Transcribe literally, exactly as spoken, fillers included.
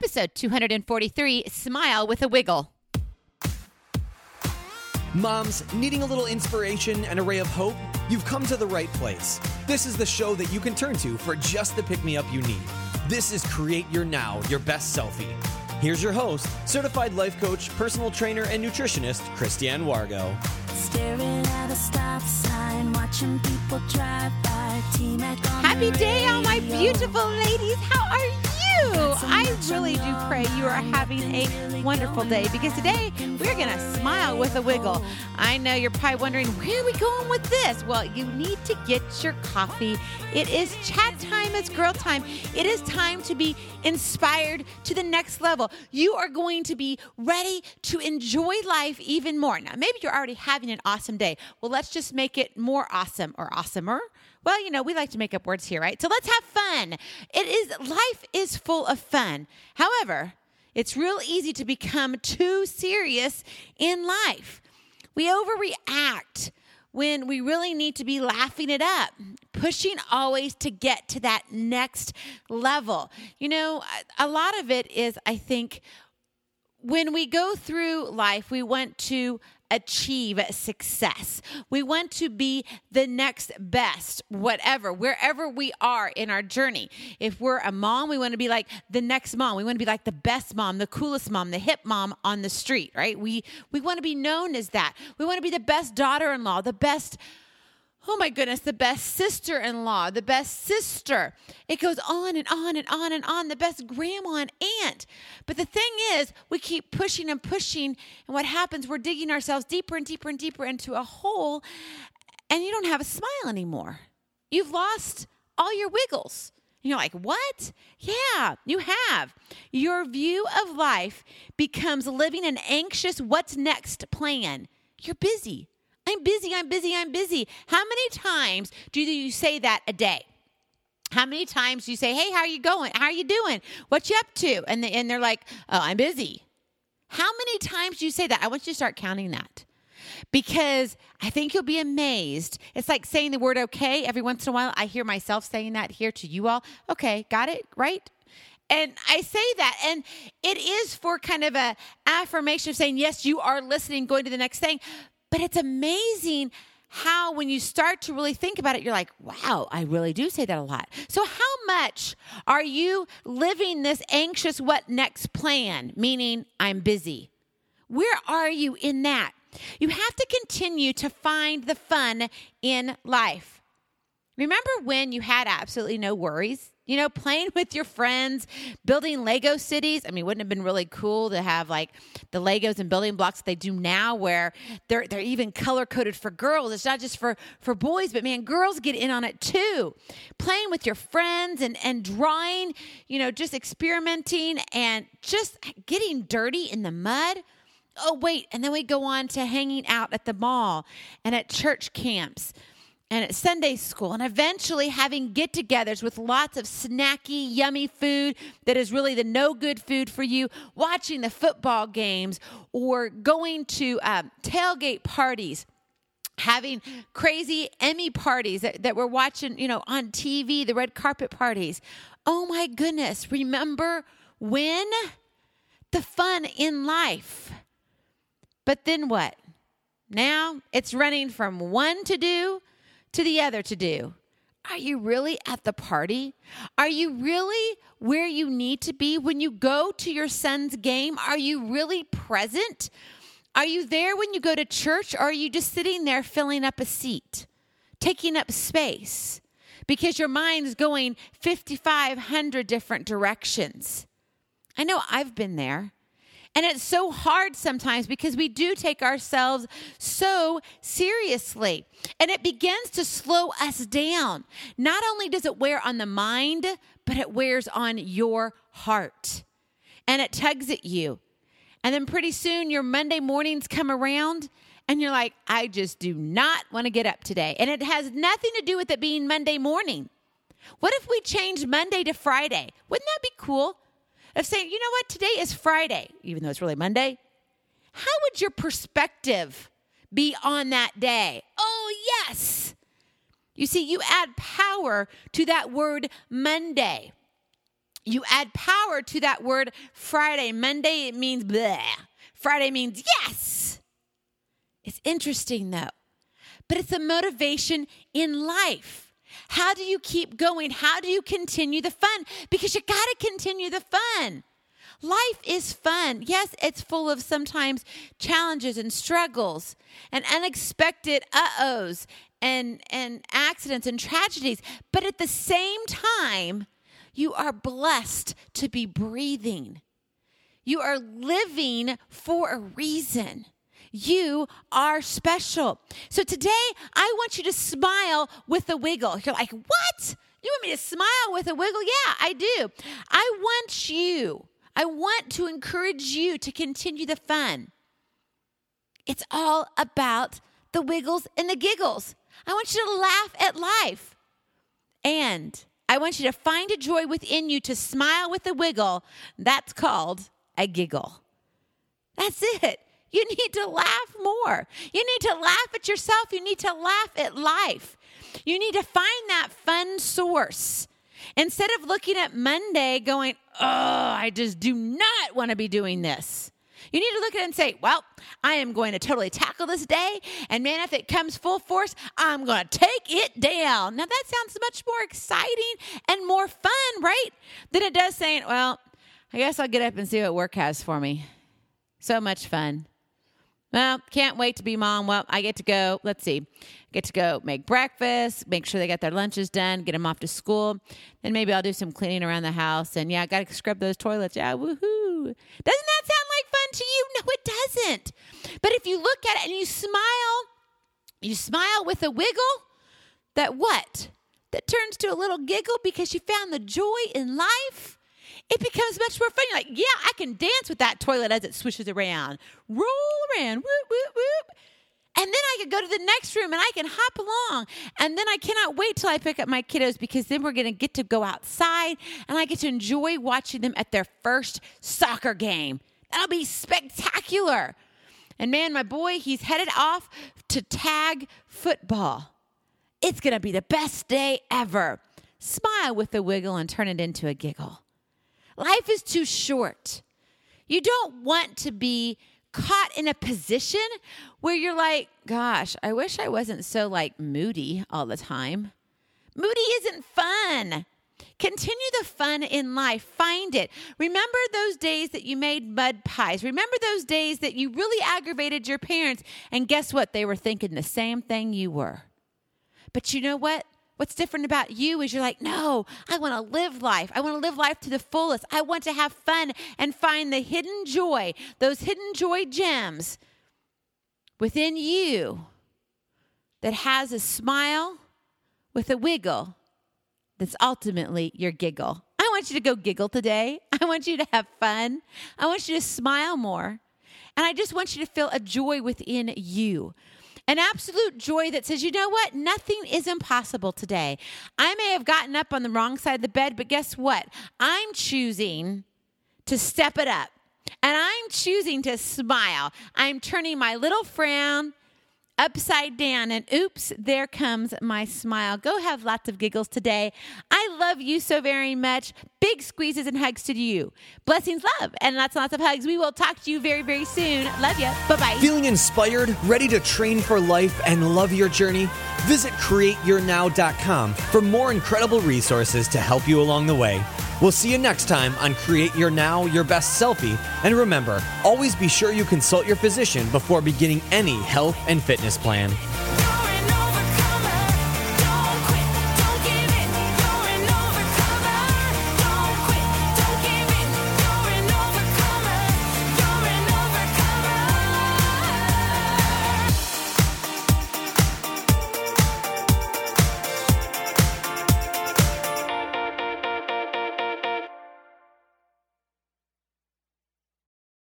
episode two forty-three, Smile with a Wiggle. Moms, needing a little inspiration and a ray of hope? You've come to the right place. This is the show that you can turn to for just the pick-me-up you need. This is Create Your Now, Your Best Selfie. Here's your host, certified life coach, personal trainer, and nutritionist, Christiane Wargo. Staring at a stop sign, watching people drive by. T-Mac on Happy the day, all my radio. beautiful ladies. How are you? I really do pray you are having a wonderful day, because today we're going to smile with a wiggle. I know you're probably wondering, where are we going with this? Well, you need to get your coffee. It is chat time. It's girl time. It is time to be inspired to the next level. You are going to be ready to enjoy life even more. Now, maybe you're already having an awesome day. Well, let's just make it more awesome or awesomer. Well, you know, we like to make up words here, right? So let's have fun. It is, life is full of fun. However, it's real easy to become too serious in life. We overreact when we really need to be laughing it up, pushing always to get to that next level. You know, a lot of it is, I think, when we go through life, we want to achieve success. We want to be the next best, whatever, wherever we are in our journey. If we're a mom, we want to be like the next mom. We want to be like the best mom, the coolest mom, the hip mom on the street, right? We we want to be known as that. We want to be the best daughter-in-law, the best, oh my goodness, the best sister-in-law, the best sister. It goes on and on and on and on, the best grandma and aunt. But the thing is, we keep pushing and pushing, and what happens, we're digging ourselves deeper and deeper and deeper into a hole, and you don't have a smile anymore. You've lost all your wiggles. And you're like, what? Yeah, you have. Your view of life becomes living an anxious what's next plan. You're busy. I'm busy, I'm busy, I'm busy. How many times do you say that a day? How many times do you say, hey, how are you going? How are you doing? What you up to? And, they, and they're like, oh, I'm busy. How many times do you say that? I want you to start counting that, because I think you'll be amazed. It's like saying the word okay. Every once in a while, I hear myself saying that here to you all. Okay, got it, right? And I say that, and it is for kind of a affirmation of saying, yes, you are listening, going to the next thing. But it's amazing how when you start to really think about it, you're like, wow, I really do say that a lot. So how much are you living this anxious what next plan, meaning I'm busy? Where are you in that? You have to continue to find the fun in life. Remember when you had absolutely no worries? You know, playing with your friends, building Lego cities. I mean, wouldn't it have been really cool to have like the Legos and building blocks that they do now, where they're they're even color-coded for girls. It's not just for, for boys, but man, girls get in on it too. Playing with your friends and, and drawing, you know, just experimenting and just getting dirty in the mud. Oh, wait, and then we go on to hanging out at the mall and at church camps and at Sunday school, and eventually having get-togethers with lots of snacky, yummy food that is really the no-good food for you, watching the football games or going to um, tailgate parties, having crazy Emmy parties that, that we're watching, you know, on T V, the red carpet parties. Oh, my goodness. Remember when? The fun in life. But then what? Now it's running from one to-do to the other to do. Are you really at the party? Are you really where you need to be when you go to your son's game? Are you really present? Are you there when you go to church, or are you just sitting there filling up a seat, taking up space because your mind's going fifty-five hundred different directions? I know I've been there. And it's so hard sometimes because we do take ourselves so seriously. And it begins to slow us down. Not only does it wear on the mind, but it wears on your heart. And it tugs at you. And then pretty soon your Monday mornings come around and you're like, I just do not want to get up today. And it has nothing to do with it being Monday morning. What if we change Monday to Friday? Wouldn't that be cool? Of saying, you know what, today is Friday, even though it's really Monday. How would your perspective be on that day? Oh, yes. You see, you add power to that word Monday. You add power to that word Friday. Monday, it means bleh. Friday means yes. It's interesting, though. But it's a motivation in life. How do you keep going? How do you continue the fun? Because you got to continue the fun. Life is fun. Yes, it's full of sometimes challenges and struggles and unexpected uh-ohs and, and accidents and tragedies. But at the same time, you are blessed to be breathing. You are living for a reason. You are special. So today, I want you to smile with a wiggle. You're like, what? You want me to smile with a wiggle? Yeah, I do. I want you, I want to encourage you to continue the fun. It's all about the wiggles and the giggles. I want you to laugh at life. And I want you to find a joy within you to smile with a wiggle. That's called a giggle. That's it. You need to laugh more. You need to laugh at yourself. You need to laugh at life. You need to find that fun source. Instead of looking at Monday going, oh, I just do not want to be doing this. You need to look at it and say, well, I am going to totally tackle this day. And man, if it comes full force, I'm going to take it down. Now that sounds much more exciting and more fun, right? Than it does saying, well, I guess I'll get up and see what work has for me. So much fun. Well, can't wait to be mom. Well, I get to go, let's see, get to go make breakfast, make sure they got their lunches done, get them off to school. Then maybe I'll do some cleaning around the house. And yeah, I got to scrub those toilets. Yeah, woohoo. Doesn't that sound like fun to you? No, it doesn't. But if you look at it and you smile, you smile with a wiggle, that what? That turns to a little giggle because you found the joy in life. It becomes much more fun. You're like, yeah, I can dance with that toilet as it swishes around. Roll around, whoop, whoop, whoop. And then I can go to the next room and I can hop along. And then I cannot wait till I pick up my kiddos because then we're going to get to go outside and I get to enjoy watching them at their first soccer game. That'll be spectacular. And man, my boy, he's headed off to tag football. It's going to be the best day ever. Smile with a wiggle and turn it into a giggle. Life is too short. You don't want to be caught in a position where you're like, gosh, I wish I wasn't so like moody all the time. Moody isn't fun. Continue the fun in life. Find it. Remember those days that you made mud pies. Remember those days that you really aggravated your parents. And guess what? They were thinking the same thing you were. But you know what? What's different about you is you're like, no, I want to live life. I want to live life to the fullest. I want to have fun and find the hidden joy, those hidden joy gems within you that has a smile with a wiggle that's ultimately your giggle. I want you to go giggle today. I want you to have fun. I want you to smile more. And I just want you to feel a joy within you. An absolute joy that says, you know what? Nothing is impossible today. I may have gotten up on the wrong side of the bed, but guess what? I'm choosing to step it up. And I'm choosing to smile. I'm turning my little frown upside down. And oops, there comes my smile. Go have lots of giggles today. I love you so very much. Big squeezes and hugs to you. Blessings, love, and lots and lots of hugs. We will talk to you very, very soon. Love you. Bye-bye. Feeling inspired, ready to train for life, and love your journey? Visit create your now dot com for more incredible resources to help you along the way. We'll see you next time on Create Your Now, Your Best Selfie. And remember, always be sure you consult your physician before beginning any health and fitness plan.